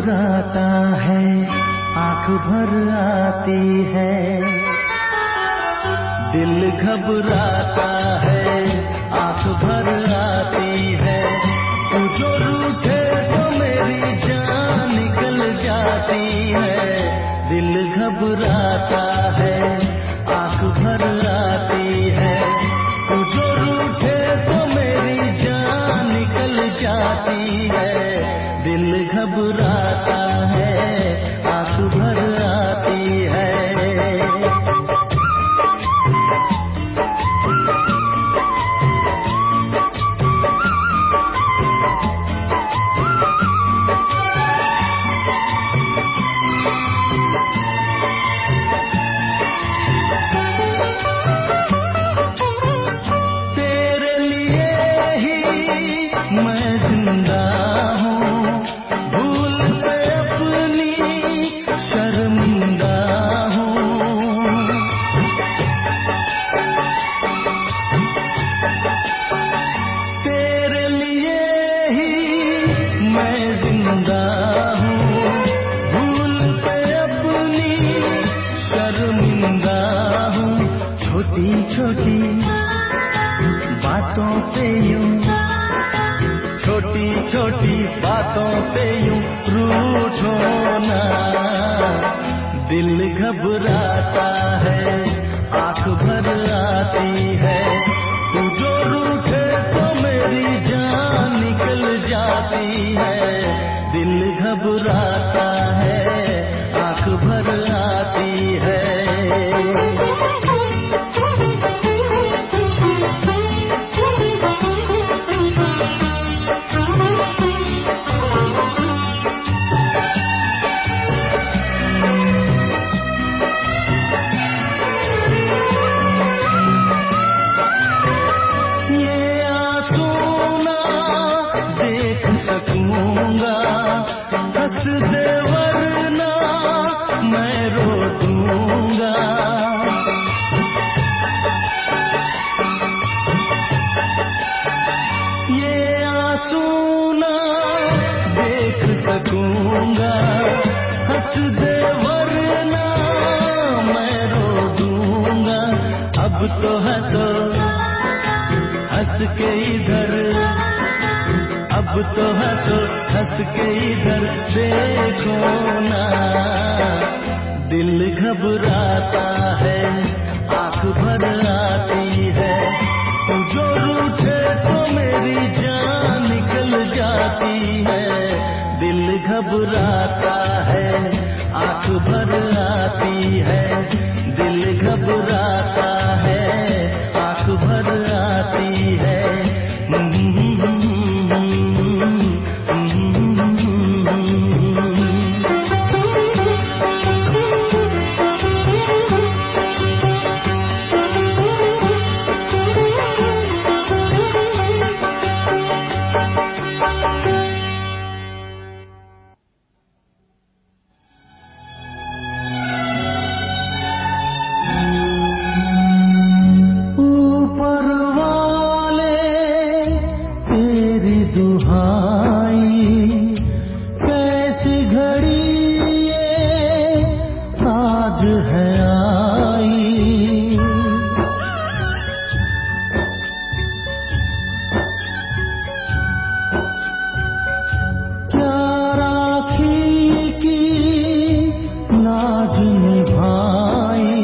घबराता है, आंख भर आती है। दिल घबराता है, आंख भर आती है। तू जो रूठे तो मेरी जान निकल जाती है। दिल घबराता है, आंख भर आती है। तू जो रूठे तो मेरी जान निकल जाती है। दिल घबराता है, आंख भर आती है। तेरे लिए ही मैं जिंदा हूँ, भूल पे अपनी शर्मिंदा हूँ। तेरे लिए ही मैं जिंदा हूँ, भूल पे अपनी शर्मिंदा हूँ। छोटी छोटी बातों पे यूं, छोटी छोटी बातों पे यूं रूठो ना। दिल घबराता है, आंख भर आती है। तू जो रूठे तो मेरी जान निकल जाती है। दिल घबराता है, आंख भर आती है। ये आंसू ना देख सकूंगा, हंस दे वरना मैं रो दूंगा। ये आंसू ना देख सकूंगा, हंस दे वरना मैं रो दूंगा। अब तो हंसो हंस के इधर, अब तो हंसो हंस के इधर देखो ना। दिल घबराता है, आंख भर आती है। तू जो रूठे तो मेरी जान निकल जाती है। दिल घबराता है, आंख भर आती है। दिल घबराता है, आंख भर आती है। ऊपर वाले तेरी दुहाई, कैसी घड़ी ये आज है आई। क्या राखी की लाज निभाई,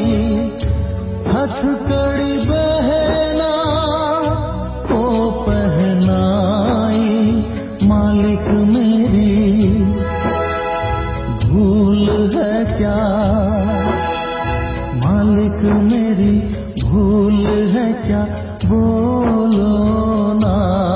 हथकड़ी बहना को पहनाई। मालिक मेरी भूल है क्या, मालिक मेरी भूल है क्या, बोलो ना।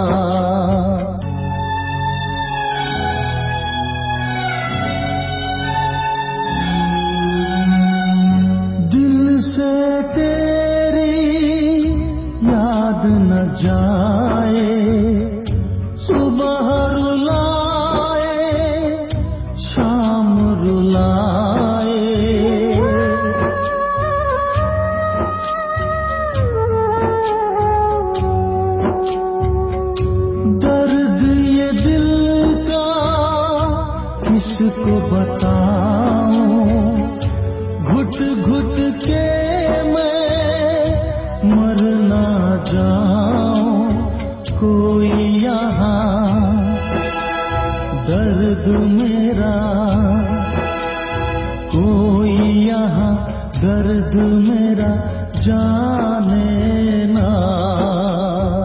दिल से तेरी याद न जाए, सुबह रुलाए शाम रुलाए। किसको बताऊं, घुट घुट के मैं मर ना जाऊं। कोई यहाँ दर्द मेरा, कोई यहाँ दर्द मेरा जाने ना।